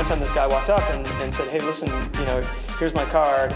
time this guy walked up and said, hey, listen, here's my card.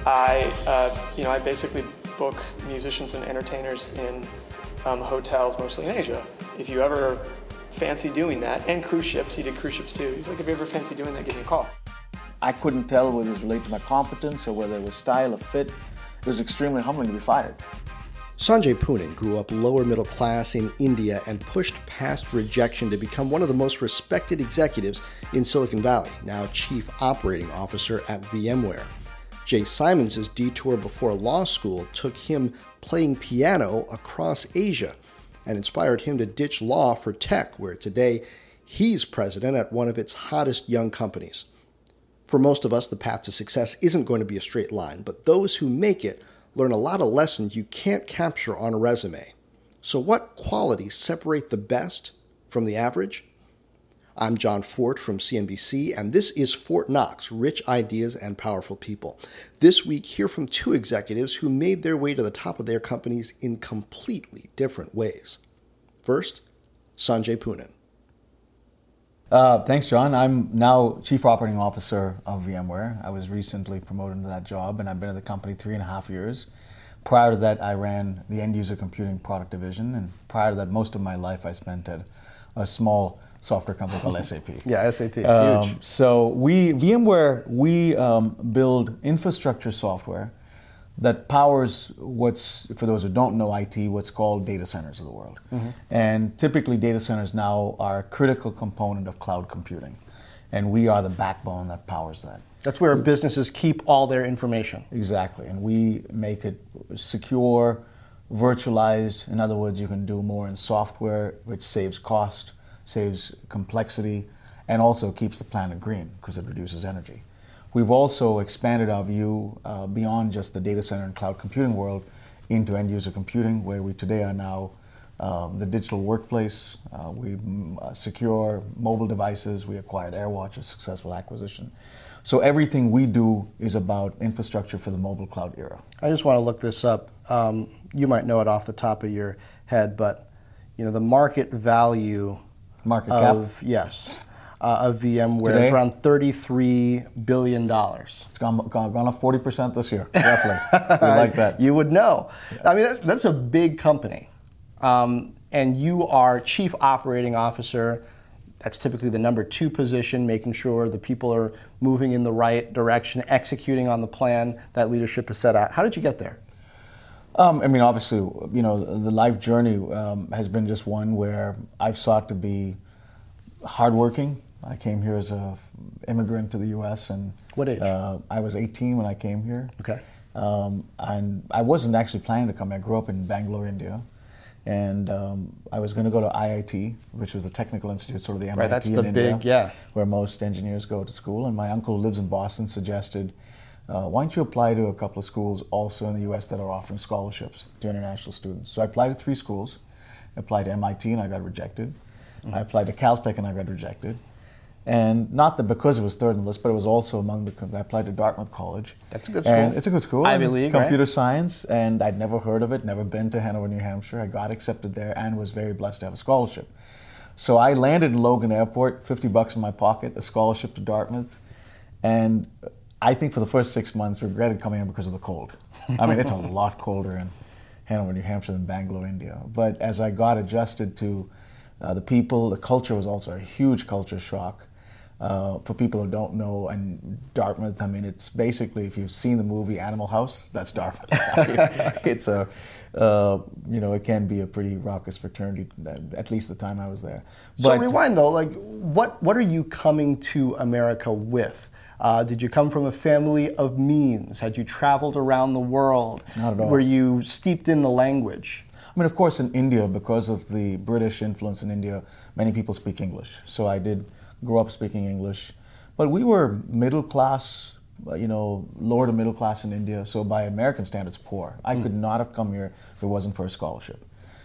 I basically book musicians and entertainers in hotels, mostly in Asia. If you ever fancy doing that, and cruise ships, he did cruise ships too. He's like, if you ever fancy doing that, give me a call. I couldn't tell whether it was related to my competence or whether it was style or fit. It was extremely humbling to be fired. Sanjay Poonen grew up lower middle class in India and pushed past rejection to become one of the most respected executives in Silicon Valley, now Chief Operating Officer at VMware. Jay Simons' detour before law school took him playing piano across Asia and inspired him to ditch law for tech, where today he's president at one of its hottest young companies. For most of us, the path to success isn't going to be a straight line, but those who make it learn a lot of lessons you can't capture on a resume. So what qualities separate the best from the average? I'm John Fort from CNBC, and this is Fort Knox, Rich Ideas and Powerful People. This week, hear from two executives who made their way to the top of their companies in completely different ways. First, Sanjay Poonen. Thanks, John. I'm now Chief Operating Officer of VMware. I was recently promoted into that job, and I've been at the company 3.5 years. Prior to that, I ran the end user computing product division, and prior to that, most of my life I spent at a small software company called SAP. Yeah, SAP, huge. So VMware, we build infrastructure software that powers what's, for those who don't know IT, what's called data centers of the world. Mm-hmm. And typically data centers now are a critical component of cloud computing. And we are the backbone that powers that. That's where businesses keep all their information. Exactly. And we make it secure, virtualized. In other words, you can do more in software, which saves cost, saves complexity, and also keeps the planet green because it reduces energy. We've also expanded our view beyond just the data center and cloud computing world into end user computing, where we today are now the digital workplace. We secure mobile devices. We acquired AirWatch, a successful acquisition. So everything we do is about infrastructure for the mobile cloud era. I just want to look this up. You might know it off the top of your head, but the market value cap? Yes. Of VMware. Today? It's around $33 billion. It's gone up 40% this year, roughly. We like that. You would know. I mean, that's a big company. And you are Chief Operating Officer. That's typically the number 2 position, making sure the people are moving in the right direction, executing on the plan that leadership has set out. How did you get there? Obviously, the life journey has been just one where I've sought to be hardworking. I came here as an immigrant to the U.S. and what age? I was 18 when I came here. Okay. And I wasn't actually planning to come. I grew up in Bangalore, India, and I was going to go to IIT, which was a technical institute, sort of the MIT right, that's in the India, big, where most engineers go to school. And my uncle lives in Boston, suggested, why don't you apply to a couple of schools also in the U.S. that are offering scholarships to international students? So I applied to 3 schools. I applied to MIT and I got rejected. Mm-hmm. I applied to Caltech and I got rejected. And not that because it was third on the list, but it was also I applied to Dartmouth College. That's a good school. And it's a good school. Ivy League, computer right? science, and I'd never heard of it, never been to Hanover, New Hampshire. I got accepted there and was very blessed to have a scholarship. So I landed in Logan Airport, $50 in my pocket, a scholarship to Dartmouth. And I think for the first 6 months, regretted coming in because of the cold. I mean, it's a lot colder in Hanover, New Hampshire than Bangalore, India. But as I got adjusted to the people, the culture was also a huge culture shock. For people who don't know, and Dartmouth, I mean, it's basically, if you've seen the movie Animal House, that's Dartmouth. It's it can be a pretty raucous fraternity, at least the time I was there. So rewind though, what are you coming to America with? Did you come from a family of means? Had you traveled around the world? Not at all. Were you steeped in the language? I mean, of course, in India, because of the British influence in India, many people speak English. So I did grow up speaking English. But we were middle class, lower to middle class in India. So by American standards, poor. I could not have come here if it wasn't for a scholarship.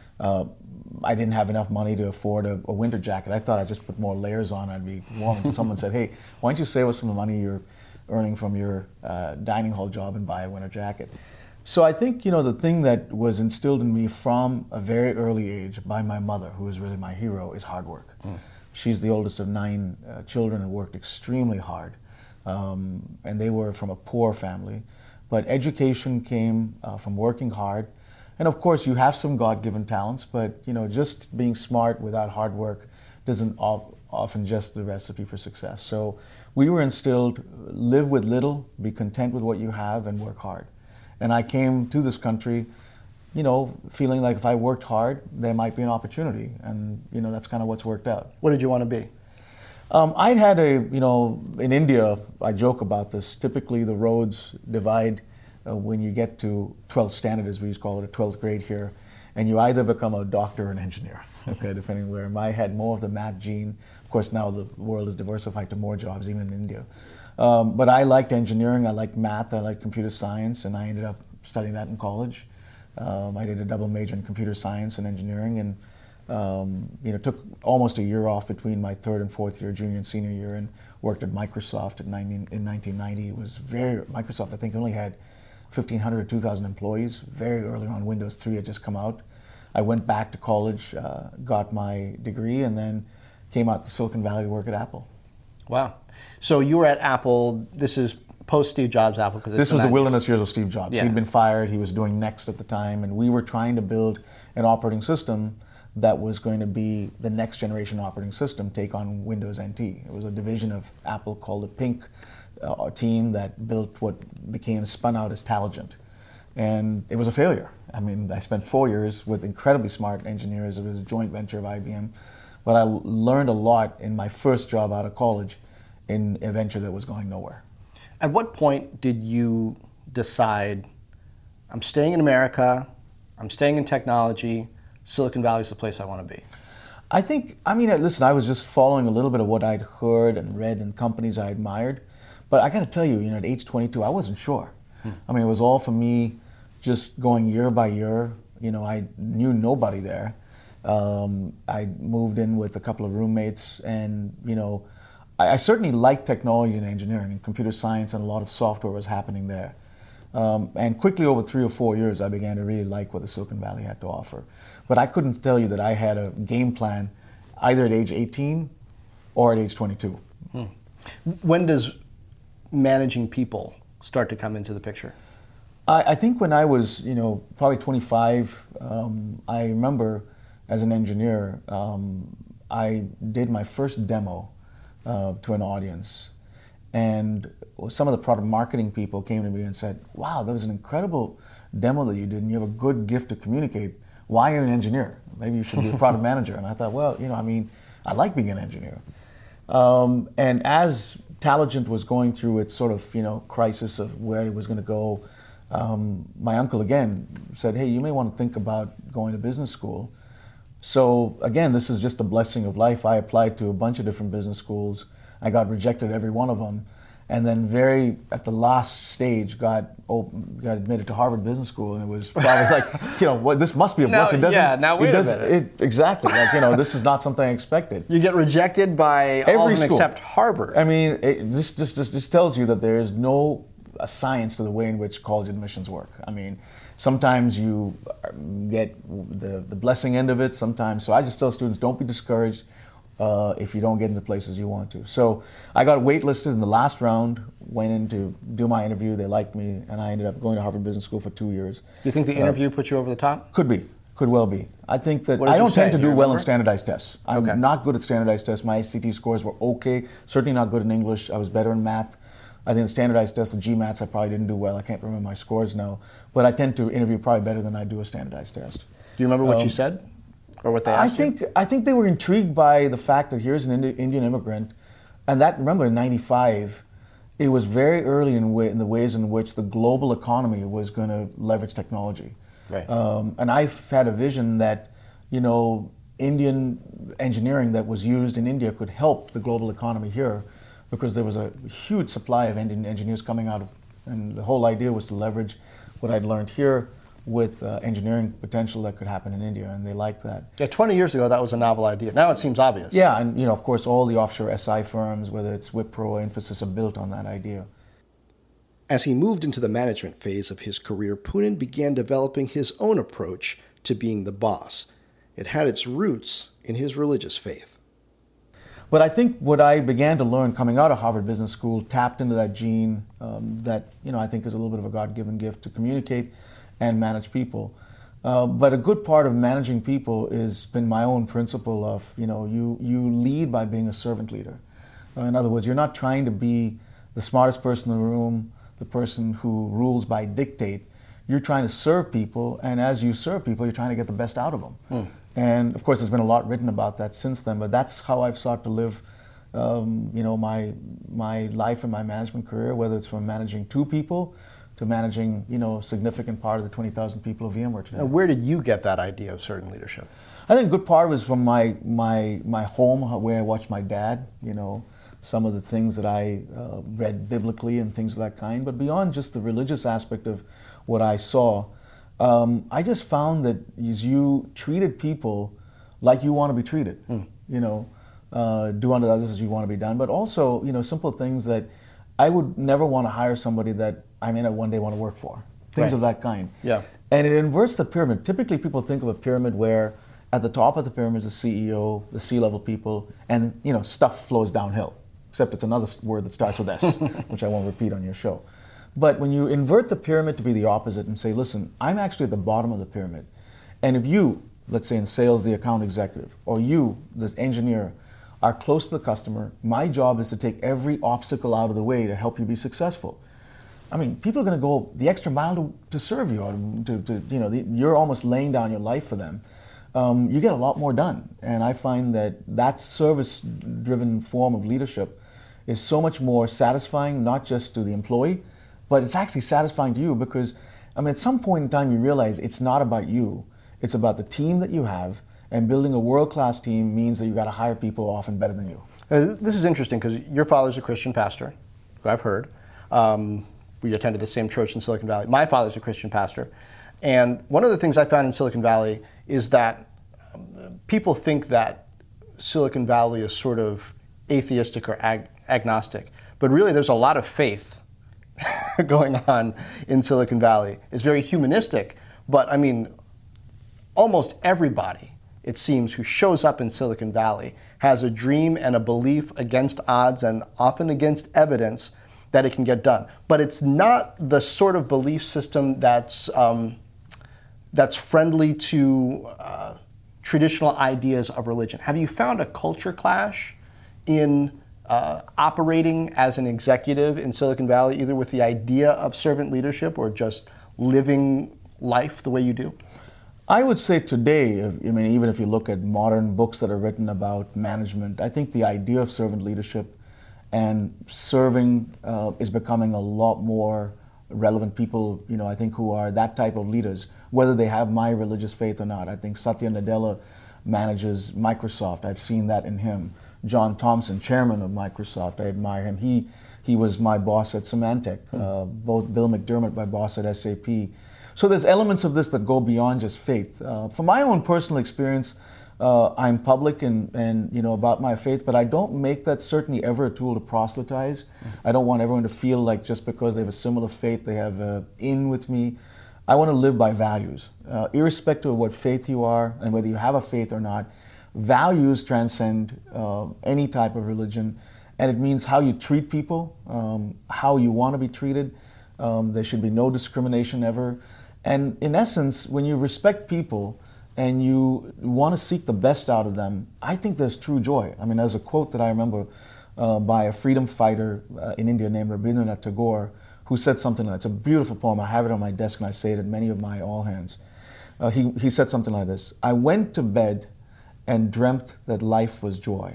I didn't have enough money to afford a winter jacket. I thought I'd just put more layers on, I'd be warm. Until someone said, hey, why don't you save us from the money you're earning from your dining hall job and buy a winter jacket? So I think, the thing that was instilled in me from a very early age by my mother, who is really my hero, is hard work. She's the oldest of 9 children and worked extremely hard. And they were from a poor family. But education came from working hard. And of course, you have some God-given talents, but just being smart without hard work doesn't often just the recipe for success. So we were instilled, live with little, be content with what you have, and work hard. And I came to this country, feeling like if I worked hard, there might be an opportunity. And, that's kind of what's worked out. What did you want to be? I'd had in India, I joke about this, typically the roads divide when you get to 12th standard, as we used to call it, or 12th grade here, and you either become a doctor or an engineer, okay, depending where. I had more of the math gene. Of course, now the world is diversified to more jobs, even in India. But I liked engineering, I liked math, I liked computer science, and I ended up studying that in college. I did a double major in computer science and engineering, and took almost a year off between my 3rd and 4th year, junior and senior year, and worked at Microsoft in 1990. It was Microsoft, I think, only had 1,500 or 2,000 employees. Very early on, Windows 3 had just come out. I went back to college, got my degree, and then came out to Silicon Valley to work at Apple. Wow. So you were at Apple, this is post-Steve Jobs Apple. This was the wilderness years of Steve Jobs. Yeah. He'd been fired, he was doing Next at the time, and we were trying to build an operating system that was going to be the next generation operating system, take on Windows NT. It was a division of Apple called the Pink team that built what became spun out as Taligent. And it was a failure. I mean, I spent 4 years with incredibly smart engineers. It was a joint venture of IBM. But I learned a lot in my first job out of college in a venture that was going nowhere. At what point did you decide, I'm staying in America, I'm staying in technology, Silicon Valley is the place I want to be? Listen, I was just following a little bit of what I'd heard and read in companies I admired. But I got to tell you, at age 22, I wasn't sure. I mean, it was all for me just going year by year. I knew nobody there. I moved in with a couple of roommates, and, I certainly liked technology and engineering and computer science, and a lot of software was happening there. And quickly, over 3 or 4 years, I began to really like what the Silicon Valley had to offer. But I couldn't tell you that I had a game plan either at age 18 or at age 22. When does managing people start to come into the picture? I think when I was, probably 25, I remember as an engineer, I did my first demo to an audience. And some of the product marketing people came to me and said, wow, that was an incredible demo that you did, and you have a good gift to communicate. Why are you an engineer? Maybe you should be a product manager. And I thought, well, I like being an engineer. And as Taligent was going through its sort of, crisis of where it was going to go, my uncle again said, hey, you may want to think about going to business school. So again, this is just a blessing of life. I applied to a bunch of different business schools. I got rejected every one of them. And then at the last stage, got admitted to Harvard Business School, and it was probably like, this must be a blessing. Now wait a minute. Exactly, this is not something I expected. You get rejected by all of them except Harvard. I mean, this tells you that there is no science to the way in which college admissions work. I mean, sometimes you get the blessing end of it, sometimes. So I just tell students, don't be discouraged if you don't get into places you want to. So I got waitlisted in the last round, went in to do my interview, they liked me, and I ended up going to Harvard Business School for 2 years. Do you think the interview put you over the top? Could well be. I think that I don't tend to do well in standardized tests. I'm not good at standardized tests. My SAT scores were okay, certainly not good in English. I was better in math. I think the standardized tests, the GMATs, I probably didn't do well. I can't remember my scores now. But I tend to interview probably better than I do a standardized test. Do you remember what you said? Or what they asked you? I think they were intrigued by the fact that here's an Indian immigrant. And that, remember, in 95, it was very early in the ways in which the global economy was going to leverage technology. Right. And I've had a vision that, Indian engineering that was used in India could help the global economy here, because there was a huge supply of Indian engineers coming out of, and the whole idea was to leverage what I'd learned here with engineering potential that could happen in India, and they liked that. Yeah, 20 years ago, that was a novel idea. Now it seems obvious. Yeah, and of course, all the offshore SI firms, whether it's Wipro or Infosys, are built on that idea. As he moved into the management phase of his career, Poonen began developing his own approach to being the boss. It had its roots in his religious faith. But I think what I began to learn coming out of Harvard Business School tapped into that gene that I think is a little bit of a God-given gift to communicate and manage people. But a good part of managing people has been my own principle of you lead by being a servant leader. In other words, you're not trying to be the smartest person in the room, the person who rules by dictate. You're trying to serve people, and as you serve people, you're trying to get the best out of them. And of course, there's been a lot written about that since then. But that's how I've sought to live, my life and my management career. Whether it's from managing 2 people to managing, a significant part of the 20,000 people of VMware today. Now, where did you get that idea of servant leadership? I think a good part was from my home, where I watched my dad. Some of the things that I read biblically and things of that kind. But beyond just the religious aspect of what I saw, I just found that as you treated people like you want to be treated, do unto others as you want to be done, but also, simple things that I would never want to hire somebody that I may not one day want to work for. Things of that kind. Yeah. And it inverts the pyramid. Typically, people think of a pyramid where at the top of the pyramid is the CEO, the C-level people, and stuff flows downhill. Except it's another word that starts with S, which I won't repeat on your show. But when you invert the pyramid to be the opposite and say, listen, I'm actually at the bottom of the pyramid. And if you, let's say in sales, the account executive, or you, the engineer, are close to the customer, my job is to take every obstacle out of the way to help you be successful. I mean, people are going to go the extra mile to serve you, or you're almost laying down your life for them. You get a lot more done. And I find that service-driven form of leadership is so much more satisfying, not just to the employee, but it's actually satisfying to you because, at some point in time you realize it's not about you, it's about the team that you have, and building a world-class team means that you got to hire people often better than you. This is interesting because your father's a Christian pastor, who I've heard. We attended the same church in Silicon Valley. My father's a Christian pastor. And one of the things I found in Silicon Valley is that people think that Silicon Valley is sort of atheistic or agnostic. But really, there's a lot of faith going on in Silicon Valley. It's very humanistic, but almost everybody, it seems, who shows up in Silicon Valley has a dream and a belief against odds and often against evidence that it can get done. But it's not the sort of belief system that's friendly to traditional ideas of religion. Have you found a culture clash in operating as an executive in Silicon Valley, either with the idea of servant leadership or just living life the way you do? I would say today, even if you look at modern books that are written about management, I think the idea of servant leadership and serving is becoming a lot more relevant. People, I think, who are that type of leaders, whether they have my religious faith or not. I think Satya Nadella manages Microsoft. I've seen that in him. John Thompson, chairman of Microsoft, I admire him. He was my boss at Symantec. Both Bill McDermott, my boss at SAP. So there's elements of this that go beyond just faith. From my own personal experience, I'm public and about my faith, but I don't make that certainly ever a tool to proselytize. I don't want everyone to feel like just because they have a similar faith, they have in with me. I want to live by values. Irrespective of what faith you are and whether you have a faith or not, values transcend any type of religion, and it means how you treat people, how you want to be treated. There should be no discrimination ever. And in essence, when you respect people and you want to seek the best out of them, I think there's true joy. There's a quote that I remember by a freedom fighter in India named Rabindranath Tagore, who said something like, it's a beautiful poem, I have it on my desk and I say it at many of my all hands. He said something like this: I went to bed and dreamt that life was joy.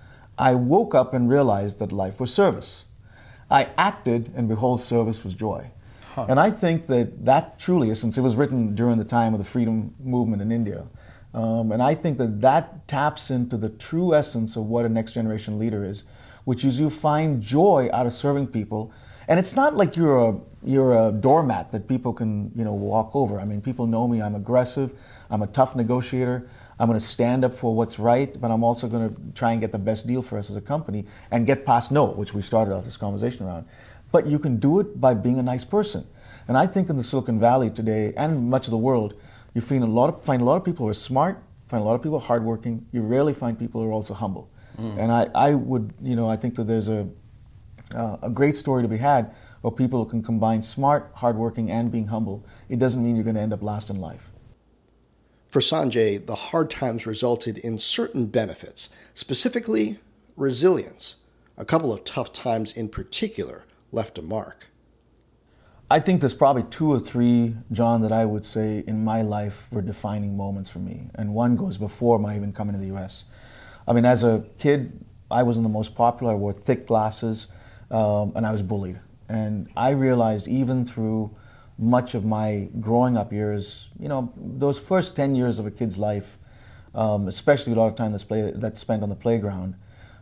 I woke up and realized that life was service. I acted and behold, service was joy. And I think that truly is, since it was written during the time of the freedom movement in India, and I think that taps into the true essence of what a next generation leader is, which is you find joy out of serving people. And it's not like you're a doormat that people can walk over. People know me. I'm aggressive. I'm a tough negotiator. I'm going to stand up for what's right, but I'm also going to try and get the best deal for us as a company and get past no, which we started off this conversation around. But you can do it by being a nice person. And I think in the Silicon Valley today, and much of the world, you find a lot of people who are smart, find a lot of people who are hardworking. You rarely find people who are also humble. And I would, I think that there's a great story to be had of people who can combine smart, hardworking, and being humble. It doesn't mean you're going to end up last in life. For Sanjay, the hard times resulted in certain benefits, specifically resilience. A couple of tough times in particular left a mark. I think there's probably 2 or 3, John, that I would say in my life were defining moments for me. And one goes before my even coming to the U.S. I mean, as a kid, I wasn't the most popular. I wore thick glasses, and I was bullied. And I realized even through much of my growing up years, those first 10 years of a kid's life, especially a lot of time that's spent on the playground,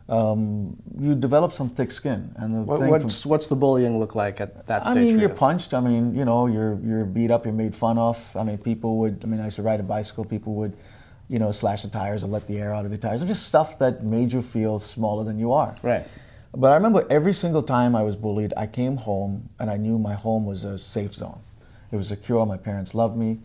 you develop some thick skin. And what's the bullying look like at that stage? I mean, you're punched. I mean, you're beat up. You're made fun of. I mean, I used to ride a bicycle. People would, slash the tires or let the air out of the tires. It's just stuff that made you feel smaller than you are. Right. But I remember every single time I was bullied, I came home and I knew my home was a safe zone. It was secure. My parents loved me.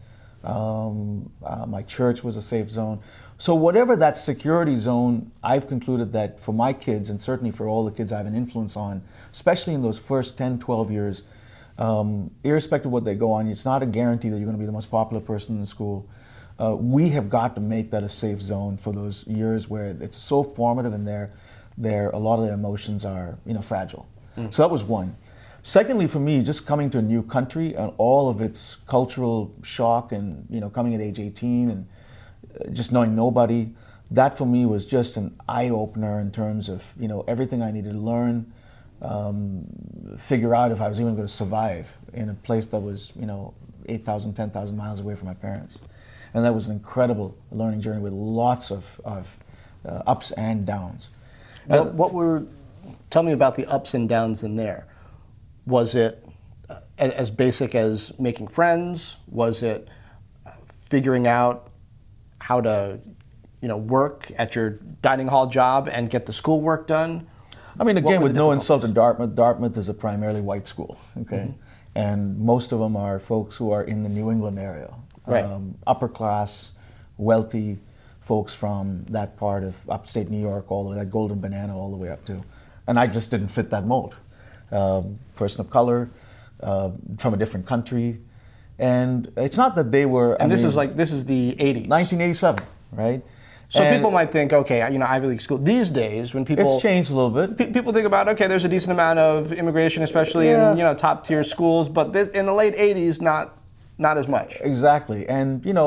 My church was a safe zone. So whatever that security zone, I've concluded that for my kids, and certainly for all the kids I have an influence on, especially in those first 10, 12 years, irrespective of what they go on, it's not a guarantee that you're going to be the most popular person in school. We have got to make that a safe zone for those years where it's so formative and a lot of their emotions are fragile. So that was one. Secondly, for me, just coming to a new country and all of its cultural shock and, coming at age 18 and just knowing nobody, that for me was just an eye-opener in terms of, everything I needed to learn, figure out if I was even going to survive in a place that was, 8,000, 10,000 miles away from my parents. And that was an incredible learning journey with lots of ups and downs. Tell me about the ups and downs in there. Was it as basic as making friends? Was it figuring out how to, work at your dining hall job and get the schoolwork done? I mean, again, with no insult to Dartmouth, Dartmouth is a primarily white school, okay? And most of them are folks who are in the New England area. Right. Upper class, wealthy folks from that part of upstate New York, all the way, that Golden Banana all the way up to. And I just didn't fit that mold. Person of color, from a different country. And it's not that they were... this is the 80s. 1987, right? So people might think, okay, Ivy League school. These days, when people... It's changed a little bit. People think about, okay, there's a decent amount of immigration, especially in, top tier schools, but in the late 80s, not as much. Exactly. And, it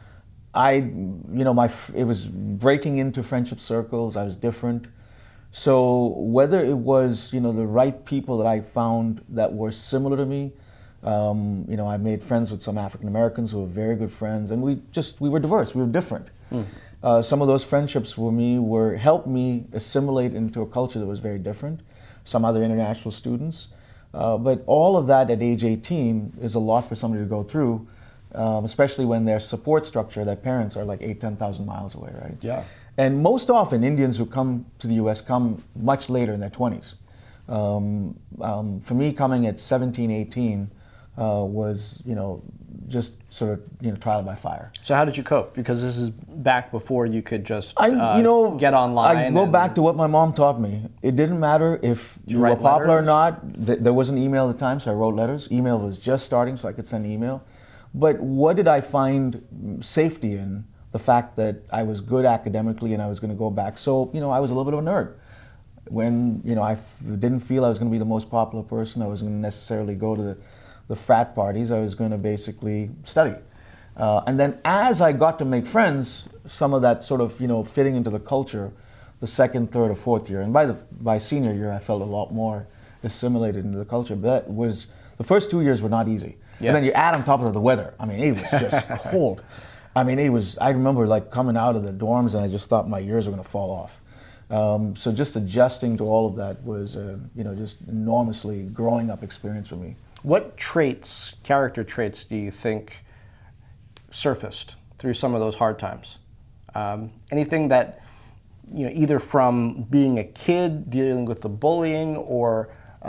was breaking into friendship circles. I was different. So whether it was, the right people that I found that were similar to me, I made friends with some African Americans who were very good friends, and we were diverse, we were different. Some of those friendships with me helped me assimilate into a culture that was very different, some other international students. But all of that at age 18 is a lot for somebody to go through, especially when their support structure, their parents are like 8,000, 10,000 miles away, right? Yeah. And most often, Indians who come to the U.S. come much later in their 20s. For me, coming at 17, 18 was, just sort of, trial by fire. So how did you cope? Because this is back before you could just get online. I go back to what my mom taught me. It didn't matter if you were popular or not. There wasn't email at the time, so I wrote letters. Email was just starting, so I could send email. But what did I find safety in? The fact that I was good academically and I was going to go back. So, I was a little bit of a nerd. When, I didn't feel I was going to be the most popular person, I wasn't going to necessarily go to the frat parties. I was going to basically study. And then as I got to make friends, some of that sort of, fitting into the culture, the second, third, or fourth year. And by senior year, I felt a lot more assimilated into the culture. But the first 2 years were not easy. Yeah. And then you add on top of the weather. I mean, it was just cold. I mean, I remember coming out of the dorms and I just thought my ears were going to fall off. So just adjusting to all of that was, just enormously growing up experience for me. What character traits do you think surfaced through some of those hard times? Anything that, either from being a kid dealing with the bullying or,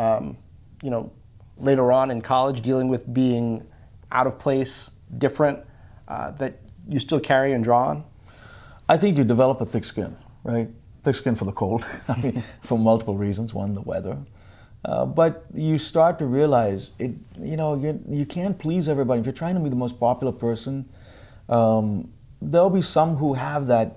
later on in college dealing with being out of place, different, that you still carry and draw on? I think you develop a thick skin, right? thick skin for the cold, I mean, for multiple reasons. One, the weather. But you start to realize you can't please everybody. If you're trying to be the most popular person, there'll be some who have that,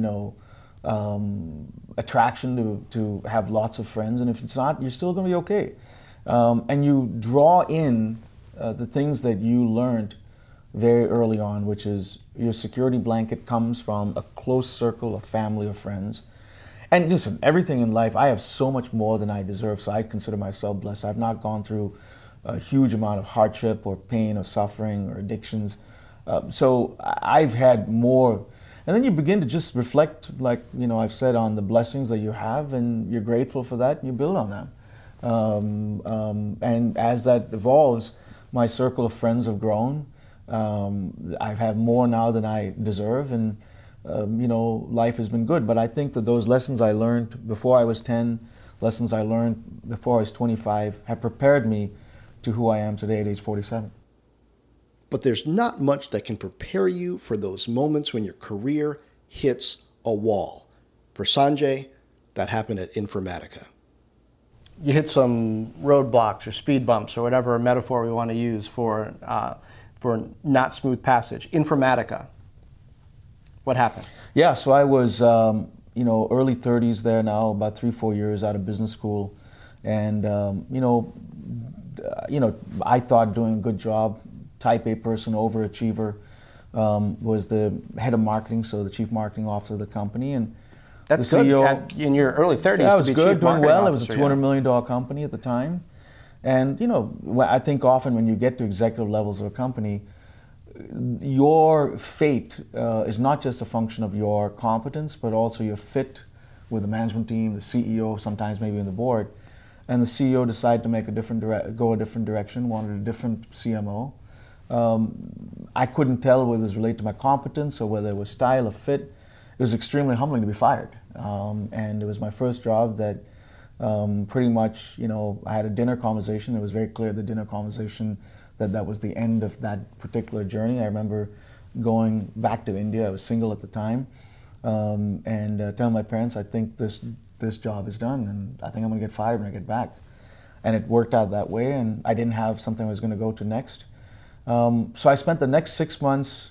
attraction to have lots of friends, and if it's not, you're still going to be okay. And you draw in the things that you learned very early on, which is your security blanket comes from a close circle of family or friends. And listen, everything in life, I have so much more than I deserve, so I consider myself blessed. I've not gone through a huge amount of hardship or pain or suffering or addictions. So I've had more. And then you begin to just reflect, like I've said, on the blessings that you have, and you're grateful for that, and you build on them. And as that evolves, my circle of friends have grown. I've had more now than I deserve, and life has been good. But I think that those lessons I learned before I was 10, lessons I learned before I was 25, have prepared me to who I am today at age 47. But there's not much that can prepare you for those moments when your career hits a wall. For Sanjay, that happened at Informatica. You hit some roadblocks or speed bumps or whatever metaphor we want to use for not smooth passage. Informatica. What happened? Yeah, so I was, early 30s there now, about 3-4 years out of business school. And, I thought doing a good job, type A person, overachiever, was the head of marketing, so the chief marketing officer of the company. And that's the CEO, good. In your early 30s, yeah, I was good, doing well. Officer, it was a $200 million company at the time. And, I think often when you get to executive levels of a company, your fate is not just a function of your competence, but also your fit with the management team, the CEO, sometimes maybe in the board. And the CEO decided to make go a different direction, wanted a different CMO. I couldn't tell whether it was related to my competence or whether it was style or fit. It was extremely humbling to be fired. And it was my first job that pretty much, I had a dinner conversation. It was very clear at the dinner conversation that was the end of that particular journey. I remember going back to India. I was single at the time. And telling my parents, I think this job is done, and I think I'm going to get fired when I get back. And it worked out that way, and I didn't have something I was going to go to next. So I spent the next 6 months,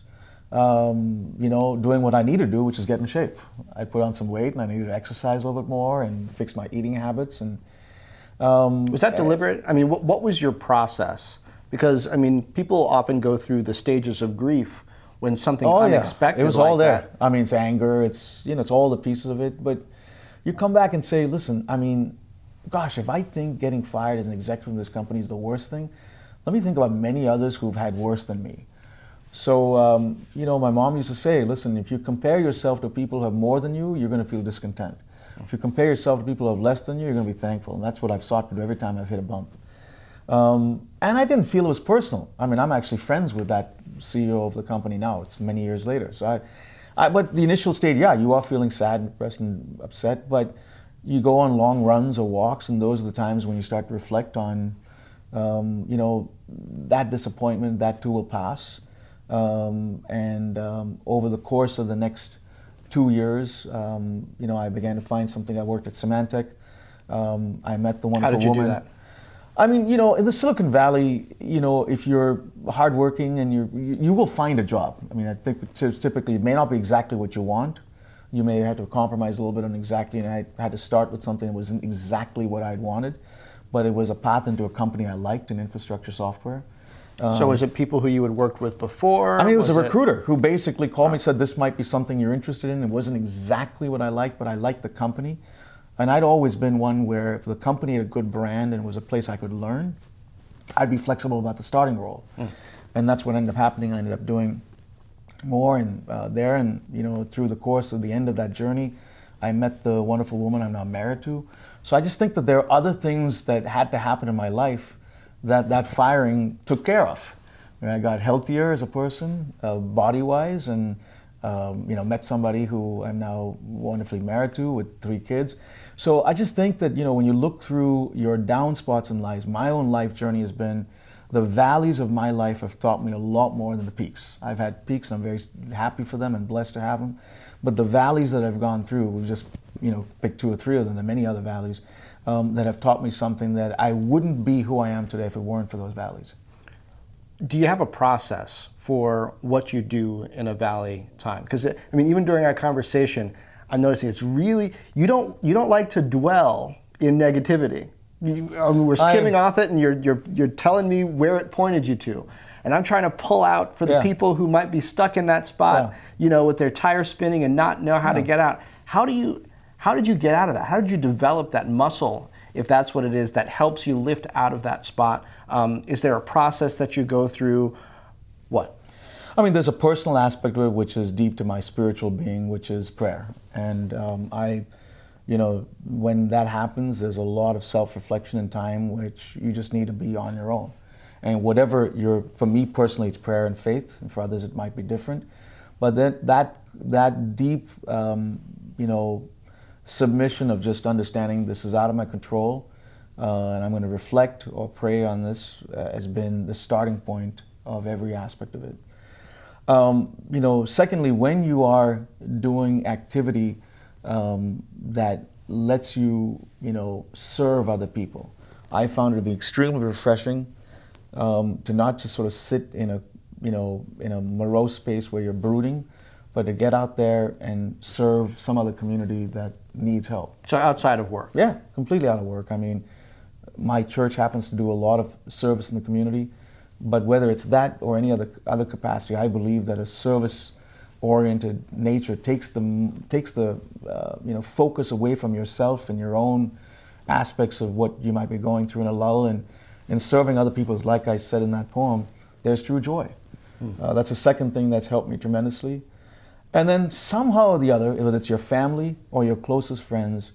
doing what I need to do, which is get in shape. I put on some weight, and I needed to exercise a little bit more and fix my eating habits. And was that deliberate? I mean, what was your process? Because people often go through the stages of grief when something unexpected. It was like all there. That. It's anger. It's it's all the pieces of it. But you come back and say, listen, gosh, if I think getting fired as an executive in this company is the worst thing, let me think about many others who've had worse than me. So, my mom used to say, listen, if you compare yourself to people who have more than you, you're going to feel discontent. If you compare yourself to people who have less than you, you're going to be thankful. And that's what I've sought to do every time I've hit a bump. And I didn't feel it was personal. I'm actually friends with that CEO of the company now. It's many years later. So but the initial stage, you are feeling sad and depressed and upset, but you go on long runs or walks, and those are the times when you start to reflect on, that disappointment. That too will pass. Over the course of the next 2 years, I began to find something. I worked at Symantec. I met the wonderful woman. How did you do that? In the Silicon Valley, if you're hardworking and you will find a job. I think typically it may not be exactly what you want. You may have to compromise a little bit on exactly, and I had to start with something that wasn't exactly what I'd wanted, but it was a path into a company I liked in infrastructure software. So was it people who you had worked with before? It was a recruiter who basically called me and said, this might be something you're interested in. It wasn't exactly what I liked, but I liked the company. And I'd always been one where if the company had a good brand and it was a place I could learn, I'd be flexible about the starting role. And that's what ended up happening. I ended up doing more there, and through the course of the end of that journey, I met the wonderful woman I'm now married to. So I just think that there are other things that had to happen in my life that firing took care of. I got healthier as a person, body-wise, and met somebody who I'm now wonderfully married to with 3 kids. So I just think that, when you look through your down spots in life, my own life journey has been, the valleys of my life have taught me a lot more than the peaks. I've had peaks and I'm very happy for them and blessed to have them. But the valleys that I've gone through have just pick 2 or 3 of them. There are many other valleys that have taught me something that I wouldn't be who I am today if it weren't for those valleys. Do you have a process for what you do in a valley time? Because even during our conversation, I'm noticing it's really you don't like to dwell in negativity. We're skimming off it, and you're telling me where it pointed you to, and I'm trying to pull out for the people who might be stuck in that spot, with their tire spinning and not know how to get out. How did you get out of that? How did you develop that muscle, if that's what it is, that helps you lift out of that spot? Is there a process that you go through? What? There's a personal aspect of it which is deep to my spiritual being, which is prayer. And when that happens, there's a lot of self-reflection and time which you just need to be on your own. And whatever for me personally, it's prayer and faith, and for others it might be different. But that deep, submission of just understanding this is out of my control, and I'm going to reflect or pray on this has been the starting point of every aspect of it. Secondly, when you are doing activity that lets you, serve other people, I found it to be extremely refreshing to not just sort of sit in a morose space where you're brooding, but to get out there and serve some other community that needs help. So outside of work? Yeah, completely out of work. My church happens to do a lot of service in the community, but whether it's that or any other capacity, I believe that a service-oriented nature takes the focus away from yourself and your own aspects of what you might be going through in a lull, and in serving other people, like I said in that poem, there's true joy. That's a second thing that's helped me tremendously. And then somehow or the other, whether it's your family or your closest friends,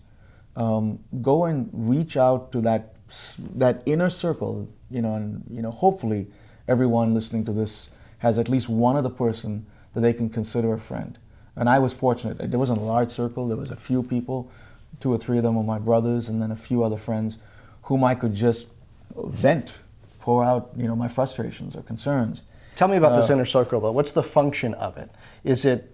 go and reach out to that inner circle, and hopefully everyone listening to this has at least one other person that they can consider a friend. And I was fortunate. There wasn't a large circle. There was a few people, 2 or 3 of them were my brothers, and then a few other friends whom I could just vent, pour out, my frustrations or concerns. Tell me about this inner circle, though. What's the function of it? Is it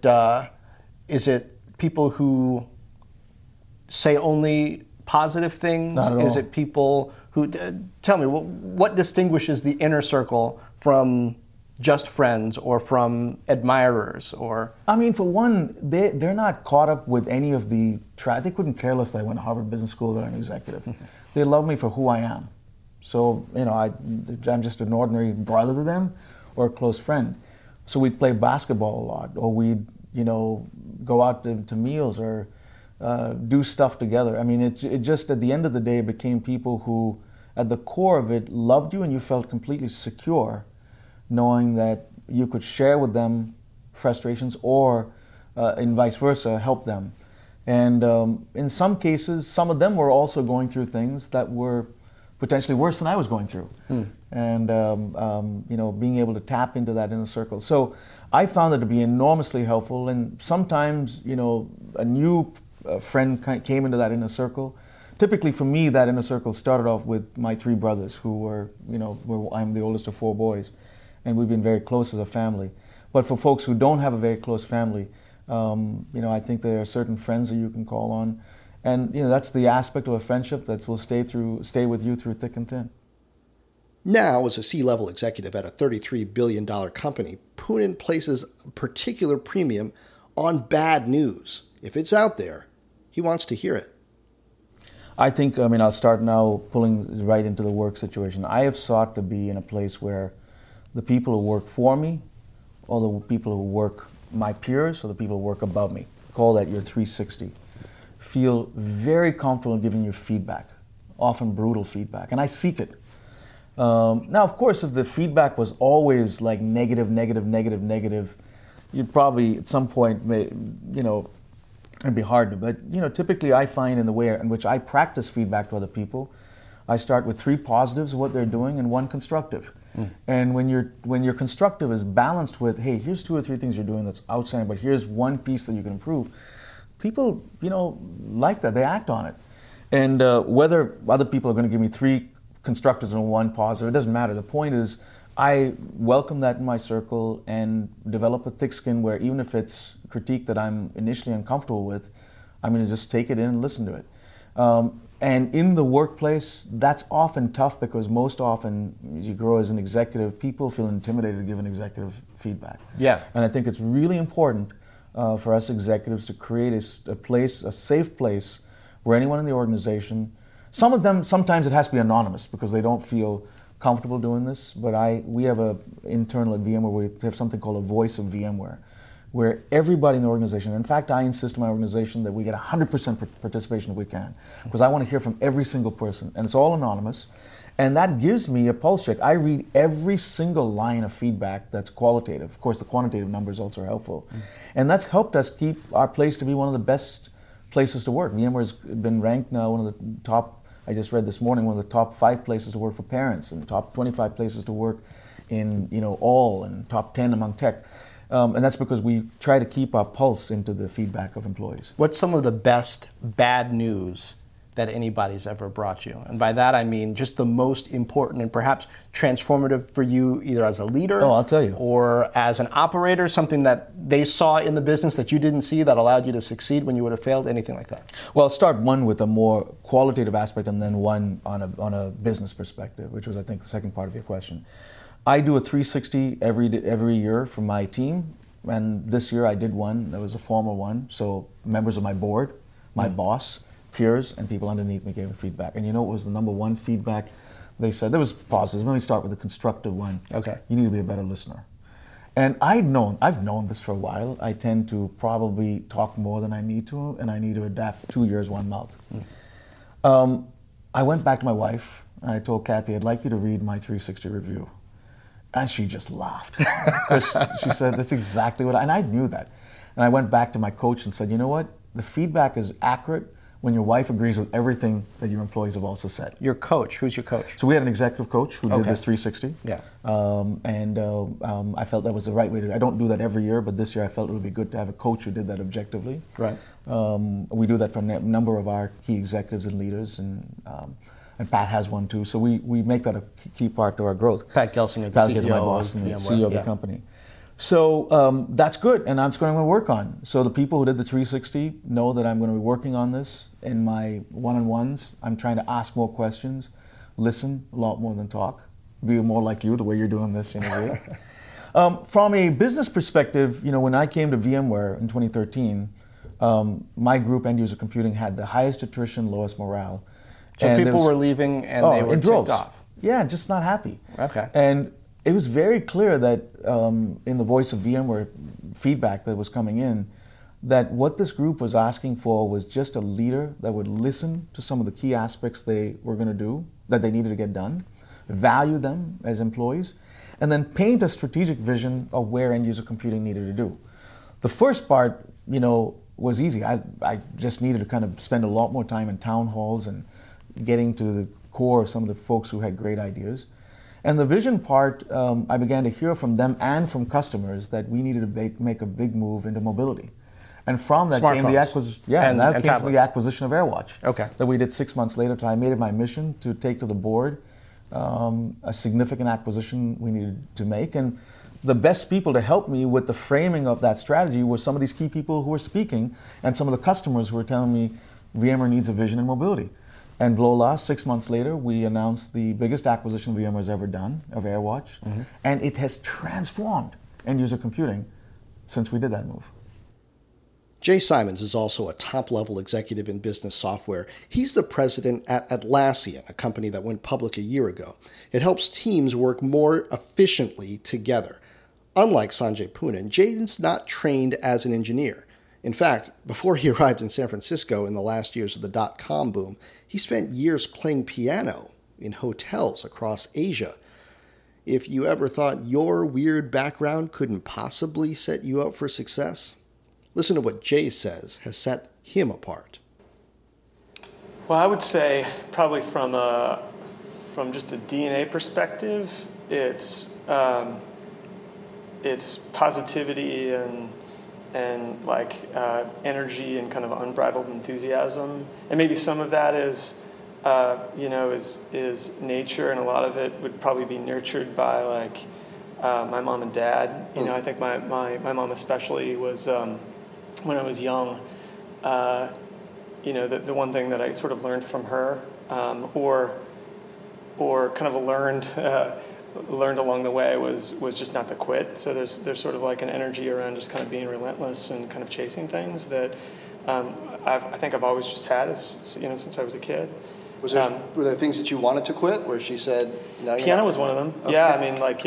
people who say only positive things? Not at all. Is it people who... tell me, what distinguishes the inner circle from just friends or from admirers? Or for one, they're not caught up with any of the... They couldn't care less that I went to Harvard Business School, that I'm an executive. They love me for who I am. So, I'm just an ordinary brother to them or a close friend. So we'd play basketball a lot, or we'd, go out to meals or do stuff together. It just, at the end of the day, became people who, at the core of it, loved you and you felt completely secure knowing that you could share with them frustrations or, and vice versa, help them. And in some cases, some of them were also going through things that were potentially worse than I was going through. And, being able to tap into that inner circle. So I found it to be enormously helpful. And sometimes, a new friend came into that inner circle. Typically for me, that inner circle started off with my 3 brothers who were, I'm the oldest of 4 boys. And we've been very close as a family. But for folks who don't have a very close family, I think there are certain friends that you can call on. And that's the aspect of a friendship that will stay with you through thick and thin. Now, as a C-level executive at a $33 billion company, Poonen places a particular premium on bad news. If it's out there, he wants to hear it. I think, I'll start now pulling right into the work situation. I have sought to be in a place where the people who work for me, or the people who work, my peers, or the people who work above me, call that your 360, feel very comfortable giving you feedback, often brutal feedback, and I seek it. Now, of course, if the feedback was always like negative, you'd probably at some point, it'd be hard to. But typically, I find in the way in which I practice feedback to other people, I start with 3 positives of what they're doing and 1 constructive. And when your constructive is balanced with, hey, here's 2 or 3 things you're doing that's outstanding, but here's 1 piece that you can improve. People, like that. They act on it. And whether other people are going to give me 3 constructives and 1 positive, it doesn't matter. The point is, I welcome that in my circle and develop a thick skin where even if it's critique that I'm initially uncomfortable with, I'm going to just take it in and listen to it. And in the workplace, that's often tough because most often, as you grow as an executive, people feel intimidated to give an executive feedback. Yeah. And I think it's really important for us executives to create a safe place where anyone in the organization, some of them, sometimes it has to be anonymous because they don't feel comfortable doing this, but we have a internal at VMware, we have something called a voice of VMware, where everybody in the organization, in fact, I insist in my organization that we get 100% participation if we can, because I want to hear from every single person, and it's all anonymous, and that gives me a pulse check. I read every single line of feedback that's qualitative. Of course, the quantitative numbers also are helpful, and that's helped us keep our place to be one of the best places to work. VMware's been ranked now one of the top, I just read this morning, one of the top 5 places to work for parents, and top 25 places to work in, all, and top 10 among tech. And that's because we try to keep our pulse into the feedback of employees. What's some of the best bad news that anybody's ever brought you? And by that I mean just the most important and perhaps transformative for you, either as a leader I'll tell you. or as an operator, something that they saw in the business that you didn't see that allowed you to succeed when you would have failed, anything like that? Well, I'll start one with a more qualitative aspect and then one on a business perspective, which was, I think, the second part of your question. I do a 360 every year for my team, and this year I did one. That was a formal one, so members of my board, my boss, peers, and people underneath me gave me feedback. And you know what was the number one feedback they said? There was positives. Let me start with the constructive one. Okay. You need to be a better listener. And I've known this for a while. I tend to probably talk more than I need to, and I need to adapt. 2 ears, one mouth. I went back to my wife, and I told Kathy, I'd like you to read my 360 review. And she just laughed. She said, that's exactly what and I knew that. And I went back to my coach and said, you know what? The feedback is accurate when your wife agrees with everything that your employees have also said. Your coach, who's your coach? So we had an executive coach who did this 360. Yeah. I felt that was the right way to do it. I don't do that every year, but this year I felt it would be good to have a coach who did that objectively. Right. We do that for a number of our key executives and leaders, and Pat has one too. So we make that a key part to our growth. Pat Gelsinger, the Pat CEO is my boss and the of CEO of the company. So that's good, and that's what I'm going to work on. So the people who did the 360 know that I'm going to be working on this in my one-on-ones. I'm trying to ask more questions, listen a lot more than talk, be more like you, the way you're doing this interview. From a business perspective, when I came to VMware in 2013, my group, End User Computing, had the highest attrition, lowest morale. So and people were leaving and they were ticked off. Yeah, just not happy. Okay. And it was very clear that in the voice of VMware feedback that was coming in, that what this group was asking for was just a leader that would listen to some of the key aspects they were going to do, that they needed to get done, value them as employees, and then paint a strategic vision of where end user computing needed to do. The first part, was easy. I just needed to kind of spend a lot more time in town halls and getting to the core of some of the folks who had great ideas. And the vision part, I began to hear from them and from customers that we needed to make a big move into mobility. And from that came the acquisition. Yeah, and that came from the acquisition of AirWatch. Okay. That we did 6 months later. I made it my mission to take to the board a significant acquisition we needed to make. And the best people to help me with the framing of that strategy were some of these key people who were speaking, and some of the customers who were telling me VMware needs a vision in mobility. And voila, 6 months later, we announced the biggest acquisition VMware's ever done of AirWatch, and it has transformed end user computing since we did that move. Jay Simons is also a top-level executive in business software. He's the president at Atlassian, a company that went public a year ago. It helps teams work more efficiently together. Unlike Sanjay Poonen, Jay's not trained as an engineer. In fact, before he arrived in San Francisco in the last years of the dot-com boom, he spent years playing piano in hotels across Asia. If you ever thought your weird background couldn't possibly set you up for success, listen to what Jay says has set him apart. Well, I would say probably from just a DNA perspective, it's positivity and like energy and kind of unbridled enthusiasm, and maybe some of that is nature, and a lot of it would probably be nurtured by like my mom and dad. I think my mom especially was when I was young, the one thing that I sort of learned from her, or kind of learned along the way was just not to quit. So there's sort of like an energy around just kind of being relentless and kind of chasing things that I think I've always just had since I was a kid. Were there things that you wanted to quit where she said no? Piano was one of them. Okay. Yeah, I mean, like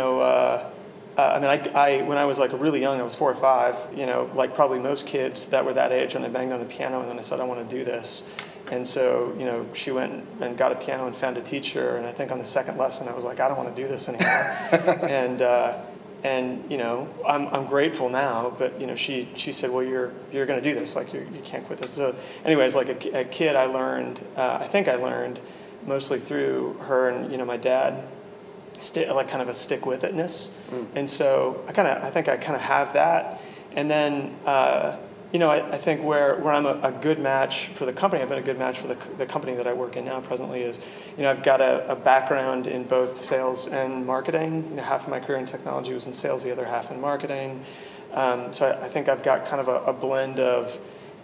when I was like really young, I was 4 or 5. Like probably most kids that were that age, when I banged on the piano and then I said I want to do this. And so, she went and got a piano and found a teacher. And I think on the second lesson, I was like, I don't want to do this anymore. and I'm grateful now. But she said, well, you're going to do this. Like you can't quit this. So, anyways, like a kid, I think I learned mostly through her and my dad, like kind of a stick with itness. And so I think I kind of have that. And then. I think where I'm a good match for the company, I've been a good match for the company that I work in now presently is, I've got a background in both sales and marketing. Half of my career in technology was in sales, the other half in marketing. So I think I've got kind of a blend of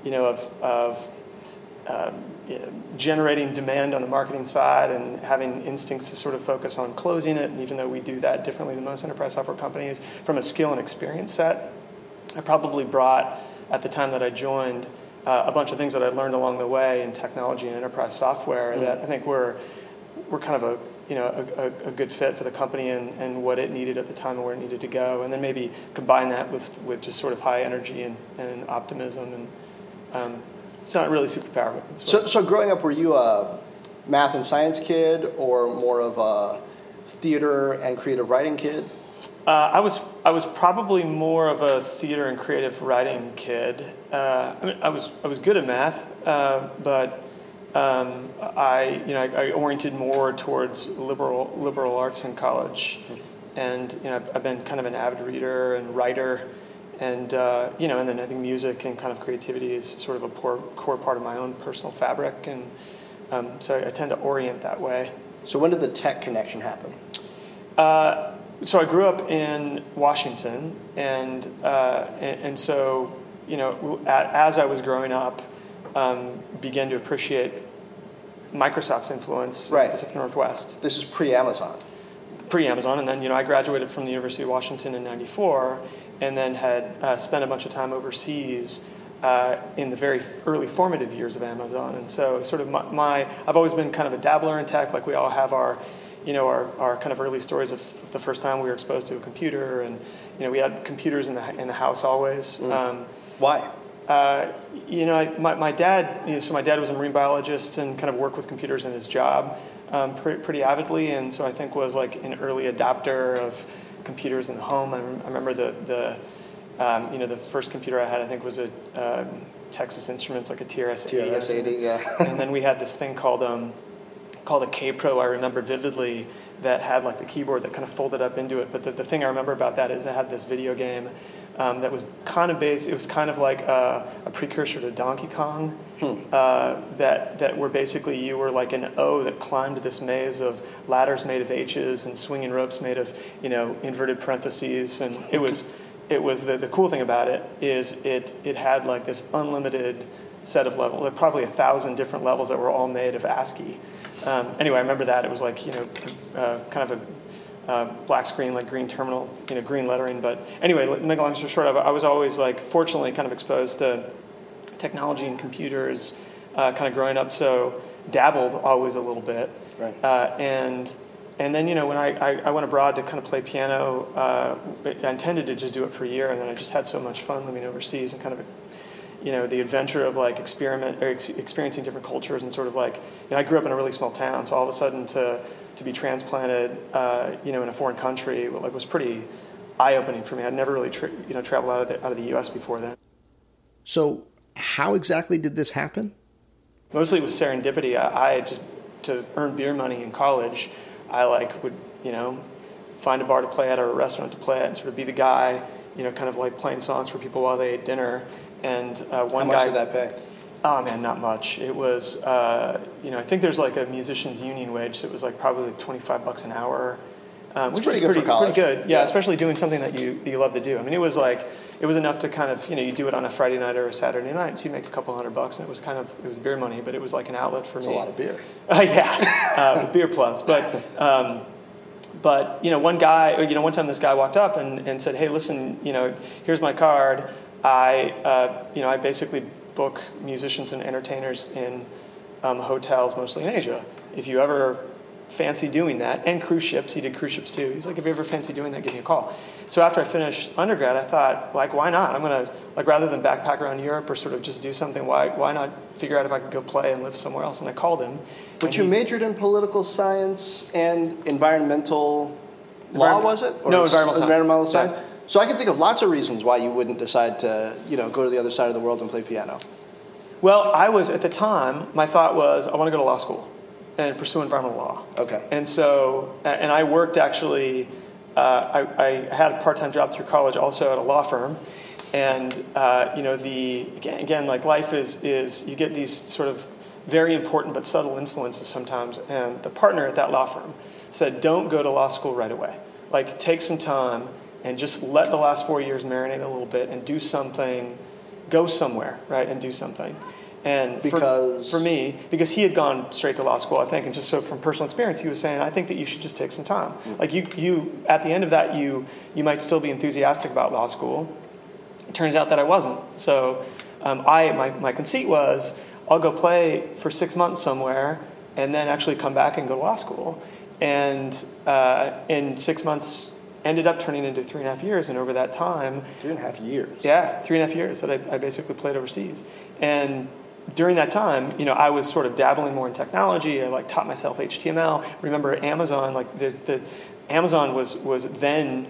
generating demand on the marketing side and having instincts to sort of focus on closing it. And even though we do that differently than most enterprise software companies, from a skill and experience set, I probably brought, at the time that I joined, a bunch of things that I learned along the way in technology and enterprise software that I think were kind of a good fit for the company and what it needed at the time and where it needed to go, and then maybe combine that with just sort of high energy and optimism, and it's not really superpower. So growing up, were you a math and science kid or more of a theater and creative writing kid? I was probably more of a theater and creative writing kid. I was good at math, but I oriented more towards liberal arts in college, and I've been kind of an avid reader and writer, and and then I think music and kind of creativity is sort of a core part of my own personal fabric, and so I tend to orient that way. So when did the tech connection happen? So I grew up in Washington, and so as I was growing up, began to appreciate Microsoft's influence in the Pacific Northwest. This is pre-Amazon. Pre-Amazon, and then I graduated from the University of Washington in '94, and then had spent a bunch of time overseas in the very early formative years of Amazon, and so sort of I've always been kind of a dabbler in tech, like we all have our kind of early stories of the first time we were exposed to a computer, and we had computers in the house always. Why? My dad. So my dad was a marine biologist and kind of worked with computers in his job pretty avidly, and so I think was like an early adopter of computers in the home. I remember the first computer I had, I think, was a Texas Instruments, like a TRS-80. TRS-80, yeah. And then we had this thing called a K-Pro, I remember vividly, that had like the keyboard that kind of folded up into it. But the thing I remember about that is it had this video game that was kind of based, it was kind of like a precursor to Donkey Kong, that were basically, you were like an O that climbed this maze of ladders made of H's and swinging ropes made of, inverted parentheses. And it was the cool thing about it is it had like this unlimited set of levels, like probably 1,000 different levels that were all made of ASCII. Anyway, I remember that. It was like, kind of a black screen, like green terminal, green lettering. But anyway, make a long story short, I was always like, fortunately, kind of exposed to technology and computers kind of growing up, so dabbled always a little bit. Right. And then, when I went abroad to kind of play piano, I intended to just do it for a year, and then I just had so much fun living overseas and kind of the adventure of like experiencing different cultures, and sort of like, I grew up in a really small town, so all of a sudden to be transplanted, in a foreign country, was pretty eye-opening for me. I'd never really traveled out of the U.S. before then. So how exactly did this happen? Mostly it was serendipity. I just, to earn beer money in college, I would find a bar to play at or a restaurant to play at, and sort of be the guy, kind of like playing songs for people while they ate dinner. And one guy. How much did that pay? Oh man, not much. It was, I think there's like a musician's union wage, so it was like probably like $25 an hour. which pretty is good for college. pretty good. Yeah, especially doing something that you love to do. I mean, it was enough to kind of, you do it on a Friday night or a Saturday night, so you make a couple $100, and it was beer money, but it was like an outlet for me. It's a lot of beer. Beer plus. But one time this guy walked up and said, hey, listen, here's my card. I basically book musicians and entertainers in hotels, mostly in Asia. If you ever fancy doing that, and cruise ships, he did cruise ships too. He's like, if you ever fancy doing that, give me a call. So after I finished undergrad, I thought, why not? I'm going to, rather than backpack around Europe or sort of just do something, why not figure out if I could go play and live somewhere else? And I called him. But you majored in political science and environmental law, was it? No, environmental science. Yeah. So I can think of lots of reasons why you wouldn't decide to, go to the other side of the world and play piano. Well, at the time, my thought was, I want to go to law school and pursue environmental law. Okay. And so, and I worked actually, I had a part-time job through college also at a law firm. And, again, like life is you get these sort of very important but subtle influences sometimes. And the partner at that law firm said, don't go to law school right away. Like, take some time and just let the last 4 years marinate a little bit and do something, go somewhere, right, and do something. And for me, because he had gone straight to law school, I think, and just so from personal experience, he was saying, I think that you should just take some time. Like you at the end of that, you might still be enthusiastic about law school. It turns out that I wasn't. So my conceit was, I'll go play for 6 months somewhere and then actually come back and go to law school. And in 6 months, ended up turning into 3.5 years, and over that time... 3.5 years? Yeah, 3.5 years that I basically played overseas. And during that time, I was sort of dabbling more in technology. I taught myself HTML. Remember Amazon, the Amazon was then,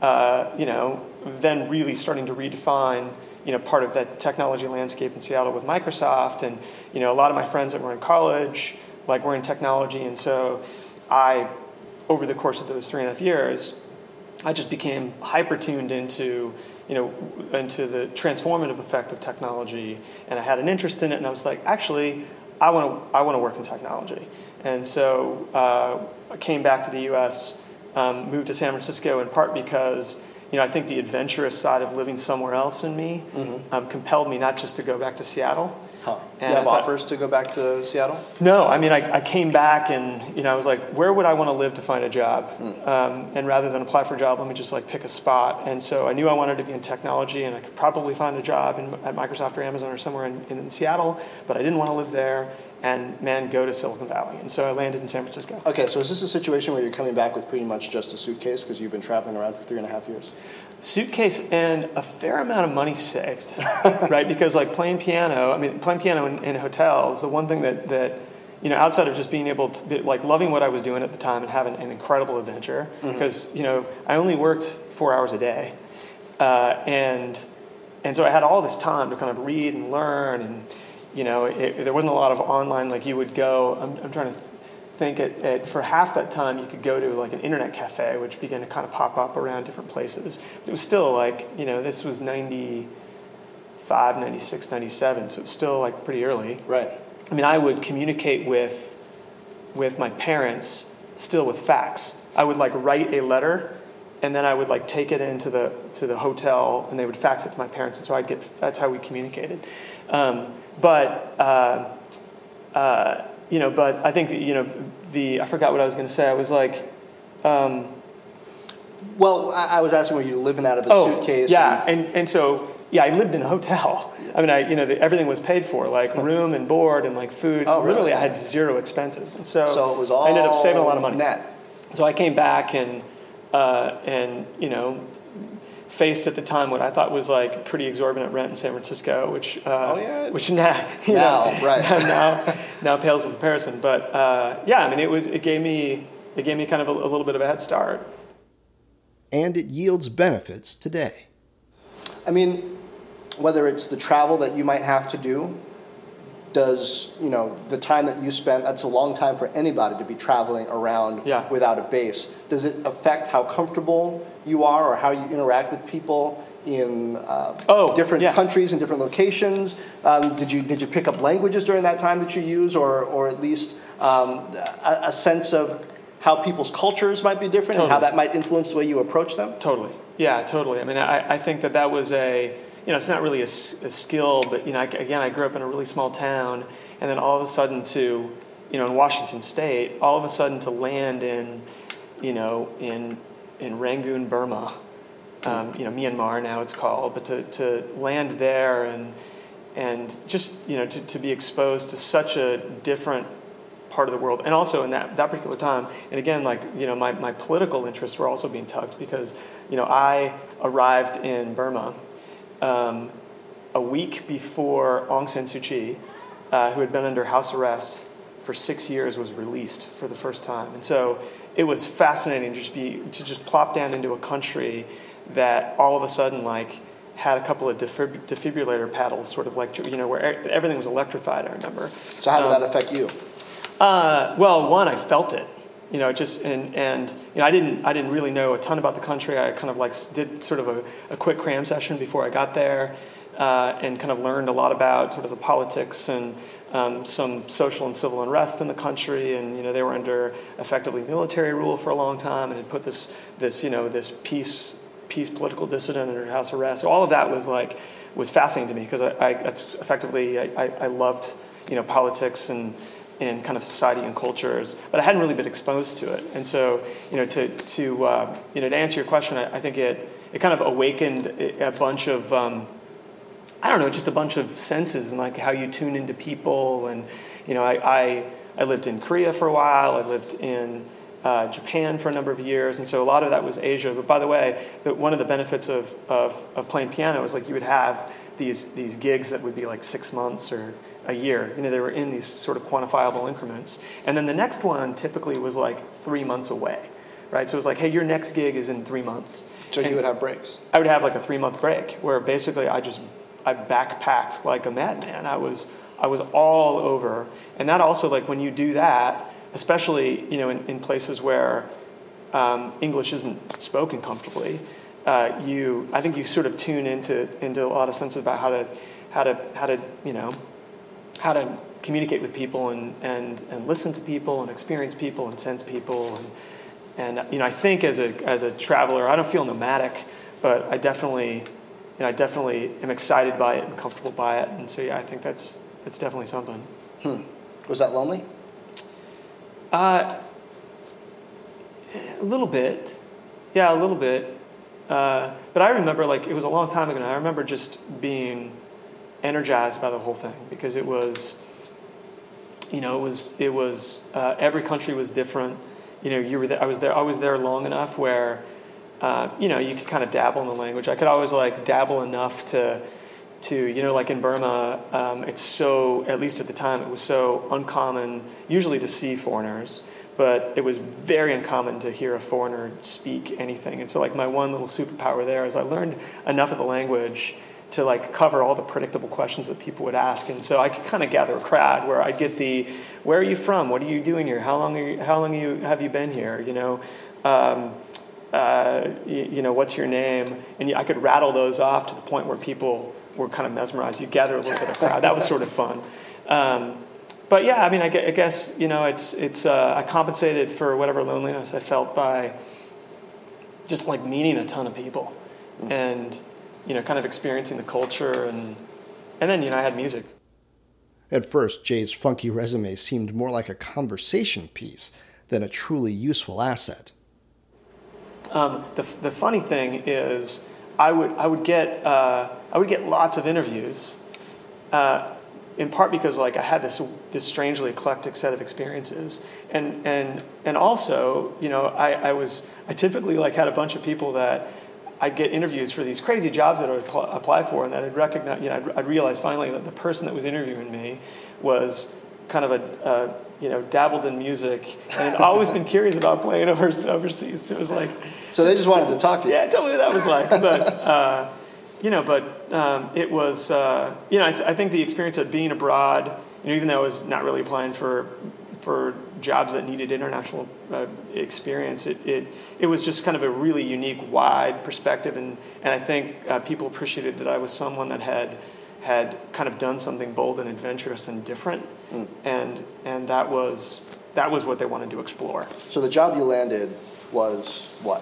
then really starting to redefine, part of that technology landscape in Seattle with Microsoft. And, a lot of my friends that were in college, were in technology. And so over the course of those 3.5 years, I just became hyper-tuned into the transformative effect of technology, and I had an interest in it, and I was like, actually, I want to work in technology. And so I came back to the U.S., moved to San Francisco in part because, I think the adventurous side of living somewhere else in me compelled me not just to go back to Seattle. Huh. You have offers to go back to Seattle? No, I mean, I came back and, I was like, where would I want to live to find a job? And rather than apply for a job, let me just pick a spot. And so I knew I wanted to be in technology, and I could probably find a job at Microsoft or Amazon or somewhere in Seattle, but I didn't want to live there and, go to Silicon Valley. And so I landed in San Francisco. Okay, so is this a situation where you're coming back with pretty much just a suitcase because you've been traveling around for 3.5 years? Suitcase and a fair amount of money saved, right? Because playing piano in hotels, the one thing that outside of just being able to be, loving what I was doing at the time and having an incredible adventure, because I only worked 4 hours a day, and so I had all this time to kind of read and learn, and there wasn't a lot of online you would go. I'm trying to think for half that time you could go to an internet cafe, which began to kind of pop up around different places. But it was still this was 95, 96, 97, so it was still pretty early. Right. I mean, I would communicate with my parents still with fax. I would write a letter, and then I would take it into the hotel, and they would fax it to my parents, and so that's how we communicated. But I think I forgot what I was going to say. I was well, I was asking, were you living out of the suitcase? Yeah, and so I lived in a hotel. Yeah. I mean, everything was paid for, room and board and food. So literally, I had zero expenses, and so it was all I ended up saving a lot of money. Net. So I came back and faced at the time what I thought was pretty exorbitant rent in San Francisco, which now pales in comparison. But it gave me kind of a little bit of a head start. And it yields benefits today. I mean, whether it's the travel that you might have to do, does the time that you spend, that's a long time for anybody to be traveling around without a base. Does it affect how comfortable you are or how you interact with people in different countries and different locations? Did you pick up languages during that time that you use, or at least a sense of how people's cultures might be different and how that might influence the way you approach them? Totally. Yeah, totally. I mean, I think that was it's not really a skill, but, I grew up in a really small town, and then all of a sudden in Washington State, all of a sudden to land in Rangoon, Burma, Myanmar now it's called, but to land there and just, to be exposed to such a different part of the world, and also in that particular time, and again, my political interests were also being tugged because, I arrived in Burma a week before Aung San Suu Kyi, who had been under house arrest for 6 years, was released for the first time, and so it was fascinating to just plop down into a country that all of a sudden had a couple of defibrillator paddles, sort of where everything was electrified. I remember. So how did that affect you? Well, one, I felt it, I didn't really know a ton about the country. I kind of did sort of a quick cram session before I got there, and kind of learned a lot about sort of the politics and some social and civil unrest in the country. And they were under effectively military rule for a long time, and had put this peace political dissident under house arrest. So all of that was fascinating to me because I loved politics and kind of society and cultures, but I hadn't really been exposed to it. And so, to answer your question, I think it kind of awakened a bunch of, just a bunch of senses and how you tune into people. And, I lived in Korea for a while. I lived in Japan for a number of years. And so a lot of that was Asia. But by the way, one of the benefits of playing piano is you would have these gigs that would be 6 months or a year. They were in these sort of quantifiable increments. And then the next one typically was 3 months away, right? So it was hey, your next gig is in 3 months. So you would have breaks? I would have a 3-month break where basically I backpacked like a madman. I was all over. And that also, when you do that, especially, in places where English isn't spoken comfortably, I think you sort of tune into a lot of senses about how to communicate with people and listen to people and experience people and sense people and I think as a traveler, I don't feel nomadic, but I definitely am excited by it and comfortable by it, and so I think it's definitely something. Was that lonely? A little bit, yeah, a little bit. But I remember it was a long time ago. And I remember just being energized by the whole thing because it was every country was different. You were there. I was there long enough where you could kind of dabble in the language. I could always dabble enough to in Burma, it's so, at least at the time, it was so uncommon usually to see foreigners, but it was very uncommon to hear a foreigner speak anything. And so my one little superpower there is I learned enough of the language to cover all the predictable questions that people would ask. And so I could kind of gather a crowd where I'd get where are you from? What are you doing here? How long have you been here? What's your name? And I could rattle those off to the point where people were kind of mesmerized. You gather a little bit of crowd. That was sort of fun. But yeah, I guess, it's I compensated for whatever loneliness I felt by just meeting a ton of people and, kind of experiencing the culture and then, I had music. At first, Jay's funky resume seemed more like a conversation piece than a truly useful asset. The funny thing is I would get lots of interviews, in part because I had this strangely eclectic set of experiences, and also I typically had a bunch of people that I'd get interviews for these crazy jobs that I would apply for, and that I'd recognize. I'd realize finally that the person that was interviewing me was kind of dabbled in music and had always been curious about playing overseas. So it was so they just wanted to talk to you. Yeah, tell me what that was like. But it was I think the experience of being abroad, even though I was not really applying for jobs that needed international experience, it was just kind of a really unique, wide perspective, and I think people appreciated that I was someone that had had kind of done something bold and adventurous and different, and that was what they wanted to explore. So the job you landed was what?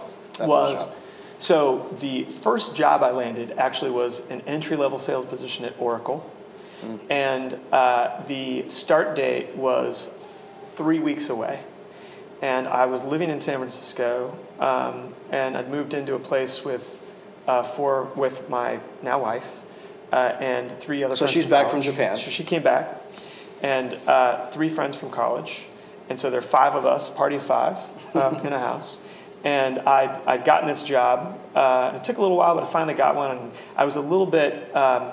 So the first job I landed actually was an entry-level sales position at Oracle, and the start date was 3 weeks away, and I was living in San Francisco, and I'd moved into a place with my now wife and 3 other. So friends she's from back college. from Japan. So she came back, and 3 friends from college, and so there are 5 of us, party of 5, in a house. And I'd gotten this job. And it took a little while, but I finally got one. And I was a little bit,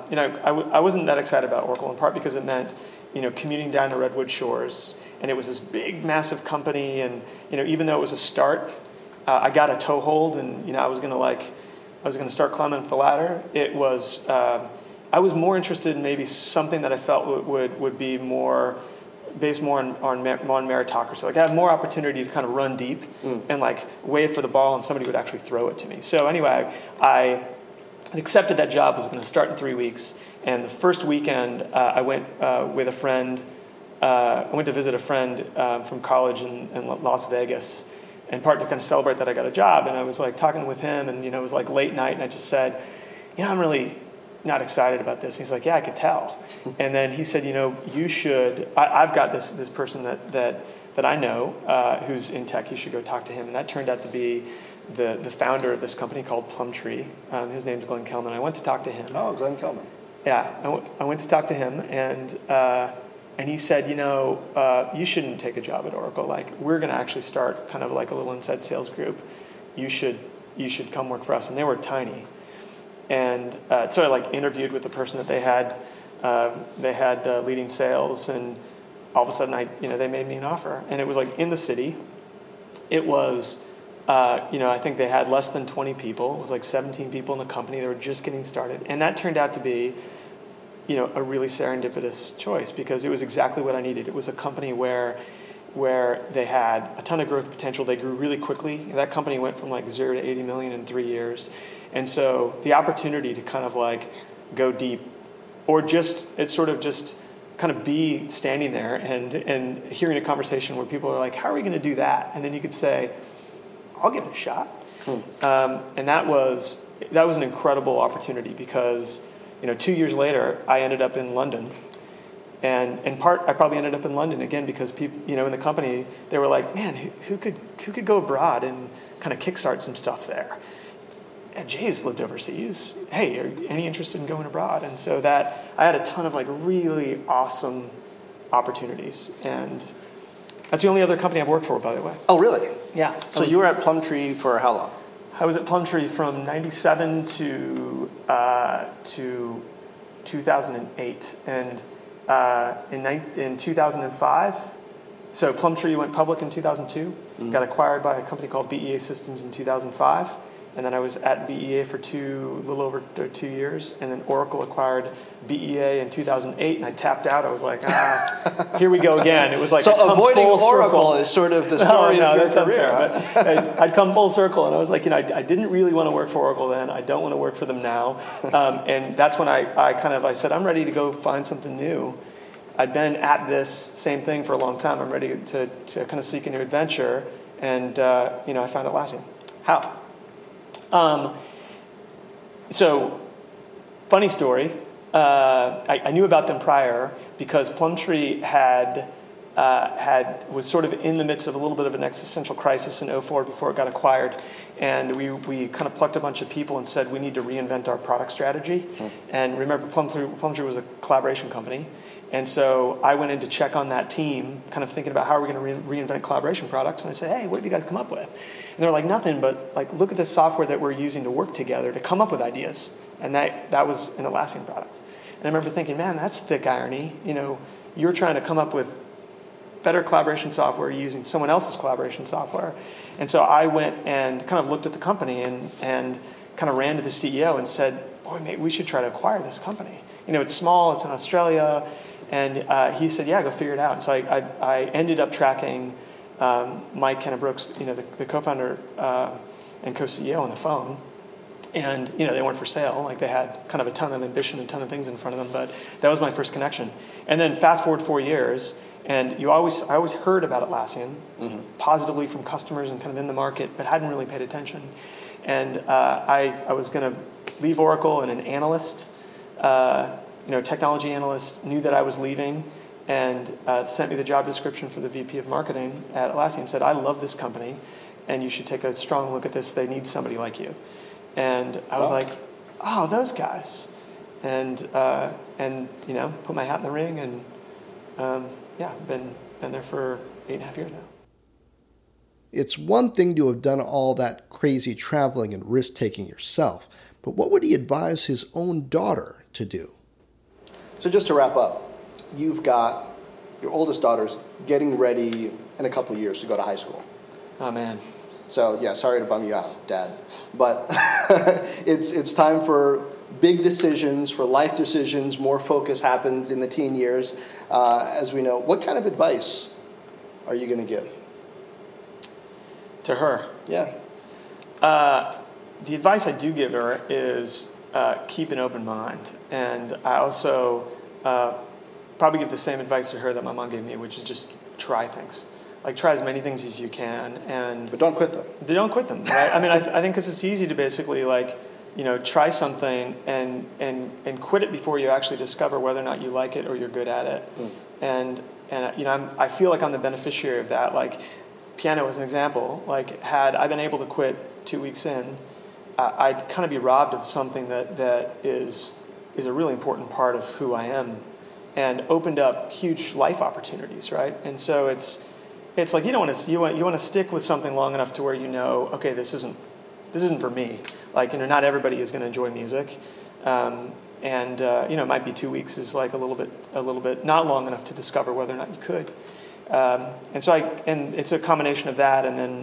I wasn't that excited about Oracle, in part because it meant, commuting down to Redwood Shores. And it was this big, massive company. And, even though it was a start, I got a toehold, and, I was going to start climbing up the ladder. It was, I was more interested in maybe something that I felt would be based more on meritocracy. Like I had more opportunity to kind of run deep and like wave for the ball, and somebody would actually throw it to me. So anyway, I accepted that job. Was going to start in 3 weeks, and the first weekend I went with a friend. I went to visit a friend from college in Las Vegas, in part to kind of celebrate that I got a job. And I was like talking with him, and it was like late night, and I just said, I'm really not excited about this. And he's like, yeah, I could tell. And then he said, you should, I've got this person that I know who's in tech. You should go talk to him. And that turned out to be the founder of this company called Plumtree. His name's Glenn Kelman. I went to talk to him. Oh, Glenn Kelman. Yeah, I went to talk to him, and he said, you shouldn't take a job at Oracle. Like, we're going to actually start kind of like a little inside sales group. You should come work for us. And they were tiny. And so I like interviewed with the person that they had. They had leading sales, and all of a sudden they made me an offer. And it was like in the city. It was, I think they had less than 20 people. It was like 17 people in the company. They were just getting started. And that turned out to be, a really serendipitous choice, because it was exactly what I needed. It was a company where they had a ton of growth potential. They grew really quickly. That company went from like 0 to 80 million in 3 years. And so the opportunity to kind of like go deep, or just kind of be standing there and hearing a conversation where people are like, how are we going to do that? And then you could say, I'll give it a shot. And that was an incredible opportunity, because 2 years later I ended up in London. And in part, I probably ended up in London again because people, in the company, they were like, man, who could go abroad and kind of kickstart some stuff there? And Jay's lived overseas. Hey, are you any interested in going abroad? And so that I had a ton of like really awesome opportunities. And that's the only other company I've worked for, by the way. Oh, really? Yeah. So you were at Plumtree for how long? I was at Plumtree from 97 to 2008. And in 2005, so Plumtree went public in 2002, got acquired by a company called BEA Systems in 2005, and then I was at BEA for a little over 2 years, and then Oracle acquired BEA in 2008, and I tapped out. I was like, here we go again. It was like, so avoiding Oracle is sort of the story of your career. Unfair, but I'd come full circle, and I was like, I didn't really want to work for Oracle then. I don't want to work for them now. And that's when I said, I'm ready to go find something new. I'd been at this same thing for a long time. I'm ready to kind of seek a new adventure, and I found Atlassian. How? So, funny story. I knew about them prior because Plumtree was sort of in the midst of a little bit of an existential crisis in 2004 before it got acquired. And we kind of plucked a bunch of people and said, we need to reinvent our product strategy. And remember, Plumtree was a collaboration company. And so I went in to check on that team, kind of thinking about how are we going to reinvent collaboration products. And I said, hey, what have you guys come up with? And they're like, nothing, but like look at the software that we're using to work together to come up with ideas. And that was an Atlassian product. And I remember thinking, man, that's thick irony. You're trying to come up with better collaboration software using someone else's collaboration software. And so I went and kind of looked at the company and kind of ran to the CEO and said, boy, maybe we should try to acquire this company. It's small, it's in Australia. And he said, yeah, go figure it out. And so I ended up tracking Mike Cannon-Brookes, the co-founder and co-CEO on the phone. And, they weren't for sale. Like, they had kind of a ton of ambition, a ton of things in front of them, but that was my first connection. And then fast forward 4 years, and I always heard about Atlassian, positively from customers and kind of in the market, but hadn't really paid attention. And I was going to leave Oracle, and an analyst, technology analyst, knew that I was leaving, and sent me the job description for the VP of marketing at Atlassian and said, I love this company, and you should take a strong look at this. They need somebody like you. And I was like, oh, those guys. And put my hat in the ring, and been there for 8.5 years now. It's one thing to have done all that crazy traveling and risk-taking yourself, but what would he advise his own daughter to do? So just to wrap up, you've got your oldest daughter's getting ready in a couple of years to go to high school. Oh, man. So, yeah, sorry to bum you out, Dad. But it's time for big decisions, for life decisions. More focus happens in the teen years, as we know. What kind of advice are you going to give? To her? Yeah. The advice I do give her is keep an open mind. And I also probably give the same advice to her that my mom gave me, which is just try things. Like, try as many things as you can, but don't quit them. Don't quit them, right? I mean, I think because it's easy to basically try something and quit it before you actually discover whether or not you like it or you're good at it. And I feel like I'm the beneficiary of that. Like, piano as an example. Like, had I been able to quit 2 weeks in, I'd kind of be robbed of something that is a really important part of who I am, and opened up huge life opportunities, right? And so it's like you want to stick with something long enough to where okay, this isn't for me. Like, not everybody is going to enjoy music, it might be 2 weeks is like a little bit not long enough to discover whether or not you could. And it's a combination of that, and then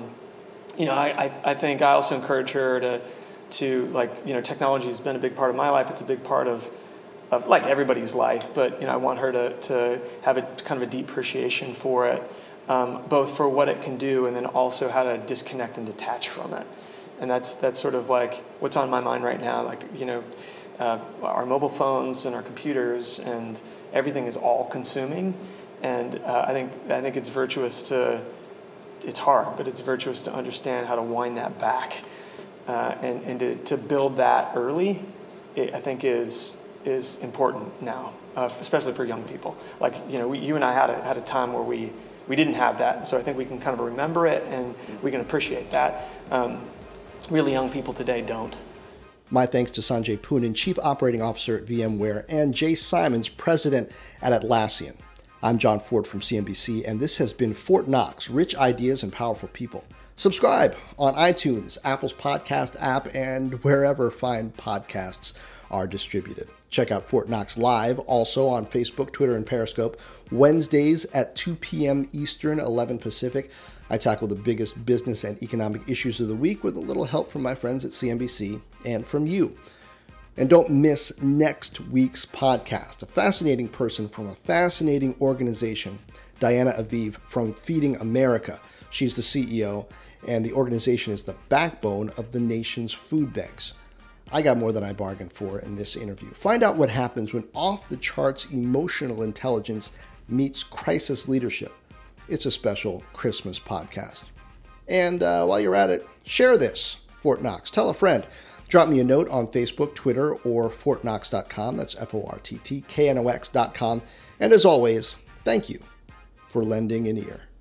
I think I also encourage her to technology has been a big part of my life. It's a big part of like everybody's life, but I want her to have a kind of a deep appreciation for it, both for what it can do and then also how to disconnect and detach from it. And that's sort of like what's on my mind right now. Like, our mobile phones and our computers and everything is all consuming. And I think it's virtuous it's hard, but it's virtuous to understand how to wind that back, and to build that early. I think is important now, especially for young people. Like, you and I had a time where we didn't have that, so I think we can kind of remember it and we can appreciate that. Really young people today don't. My thanks to Sanjay Poonen, Chief Operating Officer at VMware, and Jay Simons, President at Atlassian. I'm John Ford from CNBC, and this has been Fort Knox, Rich Ideas and Powerful People. Subscribe on iTunes, Apple's podcast app, and wherever fine podcasts are distributed. Check out Fort Knox Live, also on Facebook, Twitter, and Periscope, Wednesdays at 2 p.m. Eastern, 11 Pacific. I tackle the biggest business and economic issues of the week with a little help from my friends at CNBC and from you. And don't miss next week's podcast. A fascinating person from a fascinating organization, Diana Aviv from Feeding America. She's the CEO, and the organization is the backbone of the nation's food banks. I got more than I bargained for in this interview. Find out what happens when off-the-charts emotional intelligence meets crisis leadership. It's a special Christmas podcast. And while you're at it, share this, Fort Knox. Tell a friend. Drop me a note on Facebook, Twitter, or fortknox.com. That's FORTTKNOX.com. And as always, thank you for lending an ear.